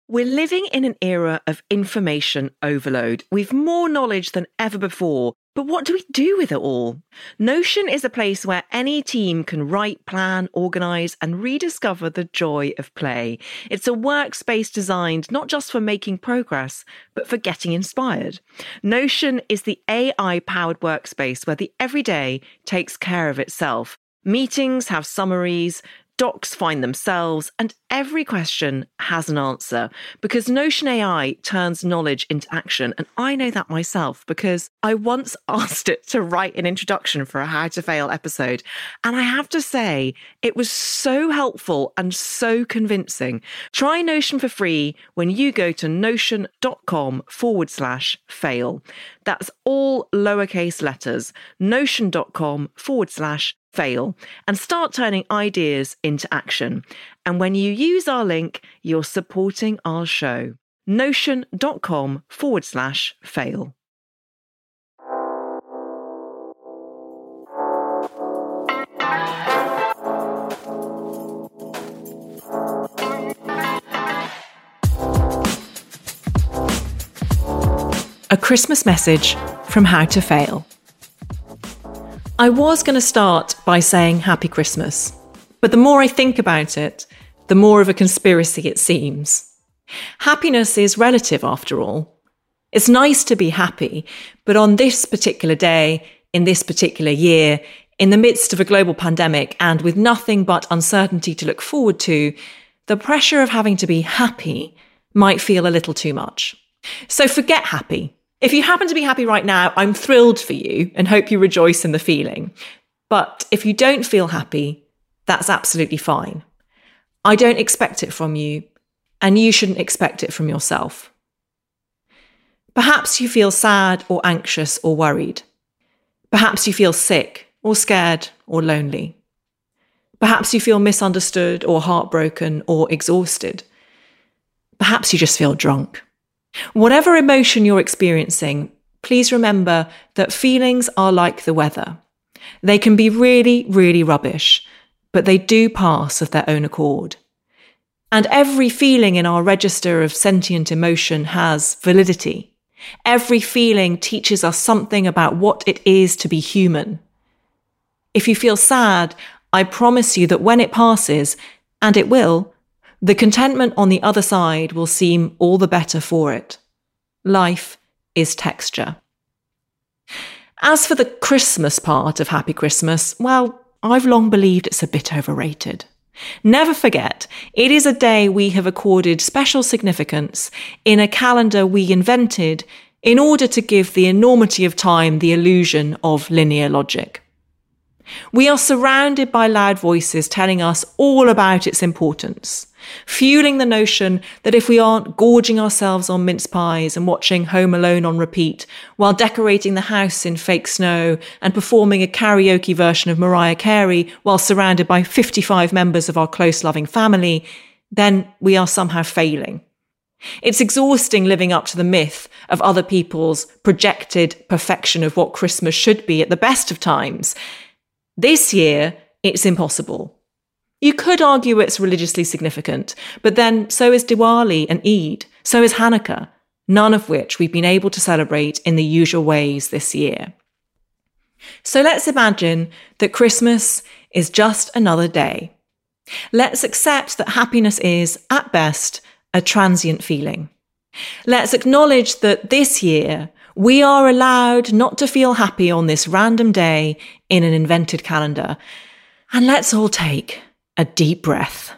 We're living in an era of information overload. We've more knowledge than ever before. But what do we do with it all? Notion is a place where any team can write, plan, organise and rediscover the joy of play. It's a workspace designed not just for making progress, but for getting inspired. Notion is the AI-powered workspace where the everyday takes care of itself. Meetings have summaries, docs find themselves, and every question has an answer because Notion AI turns knowledge into action. And I know that myself because I once asked it to write an introduction for a How to Fail episode. And I have to say, it was so helpful and so convincing. Try Notion for free when you go to notion.com/fail. That's all lowercase letters, notion.com/fail, and start turning ideas into action. And when you use our link, you're supporting our show. Notion.com/fail. A Christmas message from How to Fail. I was going to start by saying Happy Christmas, but the more I think about it, the more of a conspiracy it seems. Happiness is relative after all. It's nice to be happy, but on this particular day, in this particular year, in the midst of a global pandemic and with nothing but uncertainty to look forward to, the pressure of having to be happy might feel a little too much. So forget happy. If you happen to be happy right now, I'm thrilled for you and hope you rejoice in the feeling. But if you don't feel happy, that's absolutely fine. I don't expect it from you, and you shouldn't expect it from yourself. Perhaps you feel sad or anxious or worried. Perhaps you feel sick or scared or lonely. Perhaps you feel misunderstood or heartbroken or exhausted. Perhaps you just feel drunk. Whatever emotion you're experiencing, please remember that feelings are like the weather. They can be really, really rubbish, but they do pass of their own accord. And every feeling in our register of sentient emotion has validity. Every feeling teaches us something about what it is to be human. If you feel sad, I promise you that when it passes, and it will, the contentment on the other side will seem all the better for it. Life is texture. As for the Christmas part of Happy Christmas, well, I've long believed it's a bit overrated. Never forget, it is a day we have accorded special significance in a calendar we invented in order to give the enormity of time the illusion of linear logic. We are surrounded by loud voices telling us all about its importance, fueling the notion that if we aren't gorging ourselves on mince pies and watching Home Alone on repeat while decorating the house in fake snow and performing a karaoke version of Mariah Carey while surrounded by 55 members of our close loving family, then we are somehow failing. It's exhausting living up to the myth of other people's projected perfection of what Christmas should be at the best of times. This year, it's impossible. You could argue it's religiously significant, but then so is Diwali and Eid, so is Hanukkah, none of which we've been able to celebrate in the usual ways this year. So let's imagine that Christmas is just another day. Let's accept that happiness is, at best, a transient feeling. Let's acknowledge that this year, we are allowed not to feel happy on this random day in an invented calendar. And let's all take a deep breath.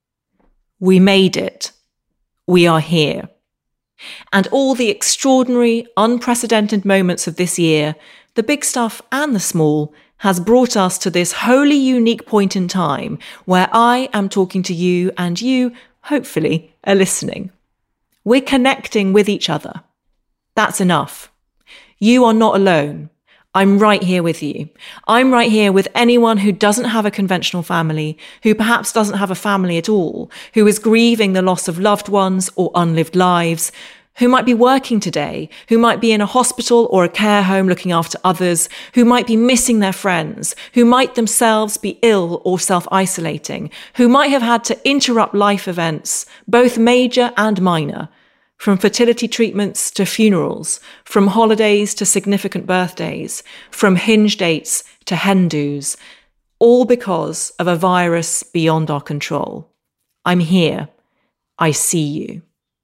We made it. We are here. And all the extraordinary, unprecedented moments of this year, the big stuff and the small, has brought us to this wholly unique point in time where I am talking to you and you, hopefully, are listening. We're connecting with each other. That's enough. You are not alone. I'm right here with you. I'm right here with anyone who doesn't have a conventional family, who perhaps doesn't have a family at all, who is grieving the loss of loved ones or unlived lives, who might be working today, who might be in a hospital or a care home looking after others, who might be missing their friends, who might themselves be ill or self-isolating, who might have had to interrupt life events, both major and minor, from fertility treatments to funerals, from holidays to significant birthdays, from hinge dates to hen-dos, all because of a virus beyond our control. I'm here. I see you.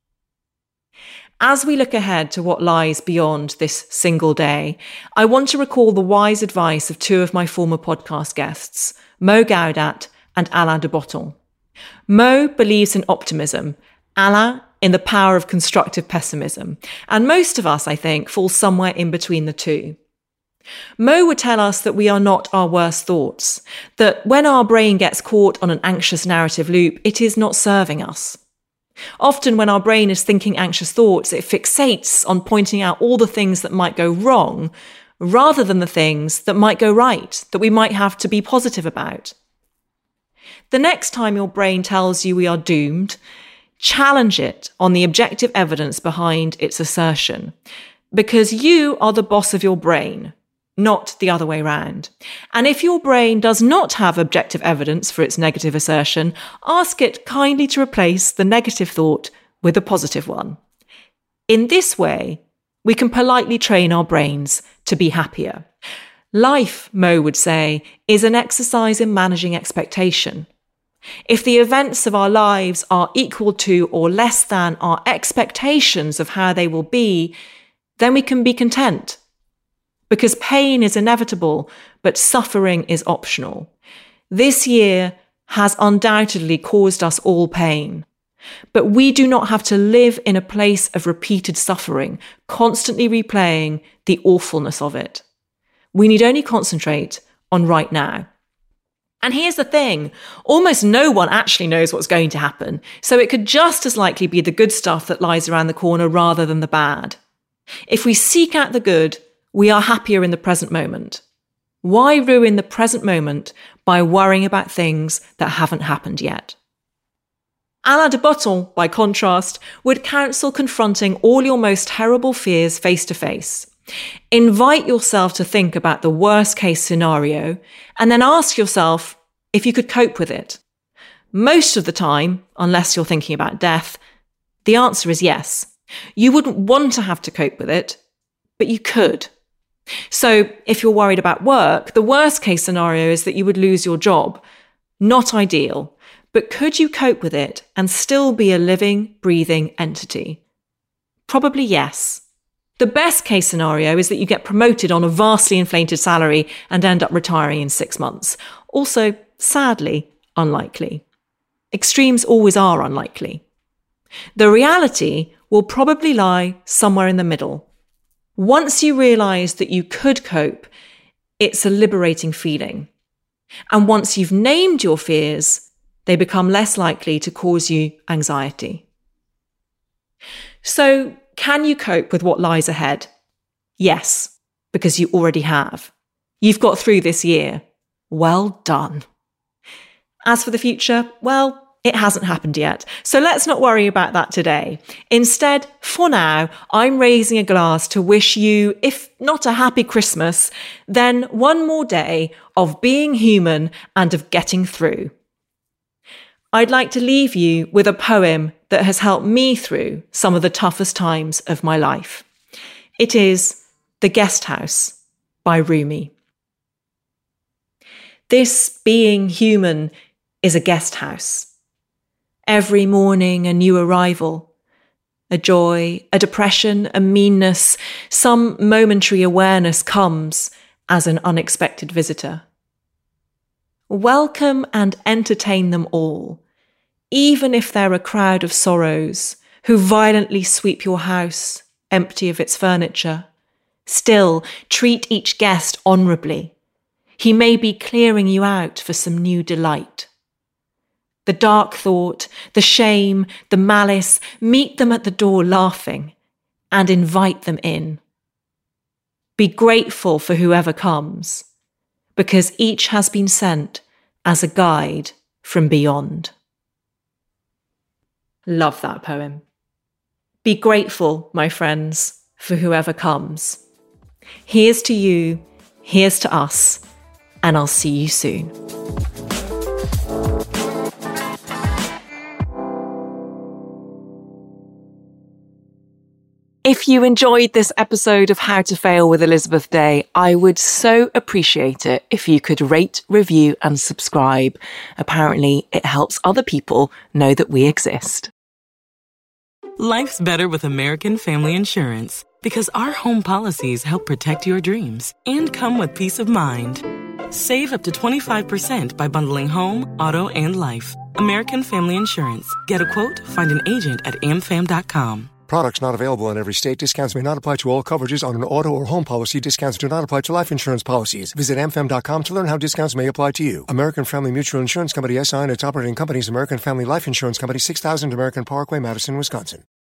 As we look ahead to what lies beyond this single day, I want to recall the wise advice of two of my former podcast guests, Mo Gaudat and Alain de Botton. Mo believes in optimism, Alain in the power of constructive pessimism, and most of us, I think, fall somewhere in between the two. Mo would tell us that we are not our worst thoughts, that when our brain gets caught on an anxious narrative loop, it is not serving us. Often when our brain is thinking anxious thoughts, it fixates on pointing out all the things that might go wrong, rather than the things that might go right, that we might have to be positive about. The next time your brain tells you we are doomed, challenge it on the objective evidence behind its assertion, because you are the boss of your brain, not the other way round. And if your brain does not have objective evidence for its negative assertion, ask it kindly to replace the negative thought with a positive one. In this way, we can politely train our brains to be happier. Life, Mo would say, is an exercise in managing expectation. If the events of our lives are equal to or less than our expectations of how they will be, then we can be content. Because pain is inevitable, but suffering is optional. This year has undoubtedly caused us all pain. But we do not have to live in a place of repeated suffering, constantly replaying the awfulness of it. We need only concentrate on right now. And here's the thing, almost no one actually knows what's going to happen, so it could just as likely be the good stuff that lies around the corner rather than the bad. If we seek out the good, we are happier in the present moment. Why ruin the present moment by worrying about things that haven't happened yet? Alain de Botton, by contrast, would counsel confronting all your most terrible fears face to face. Invite yourself to think about the worst case scenario and then ask yourself if you could cope with it. Most of the time, unless you're thinking about death, the answer is yes. You wouldn't want to have to cope with it, but you could. So if you're worried about work, the worst case scenario is that you would lose your job. Not ideal, but could you cope with it and still be a living, breathing entity? Probably yes. The best case scenario is that you get promoted on a vastly inflated salary and end up retiring in 6 months. Also, sadly, unlikely. Extremes always are unlikely. The reality will probably lie somewhere in the middle. Once you realise that you could cope, it's a liberating feeling. And once you've named your fears, they become less likely to cause you anxiety. So, can you cope with what lies ahead? Yes, because you already have. You've got through this year. Well done. As for the future, well, it hasn't happened yet, so let's not worry about that today. Instead, for now, I'm raising a glass to wish you, if not a happy Christmas, then one more day of being human and of getting through. I'd like to leave you with a poem that has helped me through some of the toughest times of my life. It is The Guest House by Rumi. This being human is a guest house. Every morning a new arrival, a joy, a depression, a meanness, some momentary awareness comes as an unexpected visitor. Welcome and entertain them all, even if they're a crowd of sorrows who violently sweep your house empty of its furniture. Still, treat each guest honourably. He may be clearing you out for some new delight. The dark thought, the shame, the malice, meet them at the door laughing and invite them in. Be grateful for whoever comes, because each has been sent as a guide from beyond. Love that poem. Be grateful, my friends, for whoever comes. Here's to you, here's to us, and I'll see you soon. If you enjoyed this episode of How to Fail with Elizabeth Day, I would so appreciate it if you could rate, review, and subscribe. Apparently, it helps other people know that we exist. Life's better with American Family Insurance because our home policies help protect your dreams and come with peace of mind. Save up to 25% by bundling home, auto, and life. American Family Insurance. Get a quote, find an agent at amfam.com. Products not available in every state. Discounts may not apply to all coverages on an auto or home policy. Discounts do not apply to life insurance policies. Visit amfam.com to learn how discounts may apply to you. American Family Mutual Insurance Company, SI, and its operating companies, American Family Life Insurance Company, 6000 American Parkway, Madison, Wisconsin.